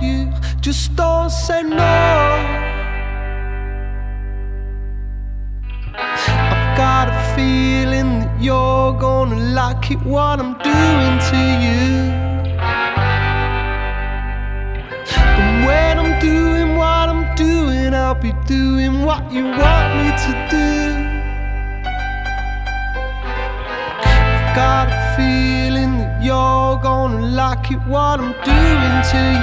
you, just don't say no. I've got a feeling that you're gonna like it, what I'm doing to you. And when I'm doing what I'm doing, I'll be doing what you want me to do. I've got a feeling that you're gonna like it, what I'm doing to you.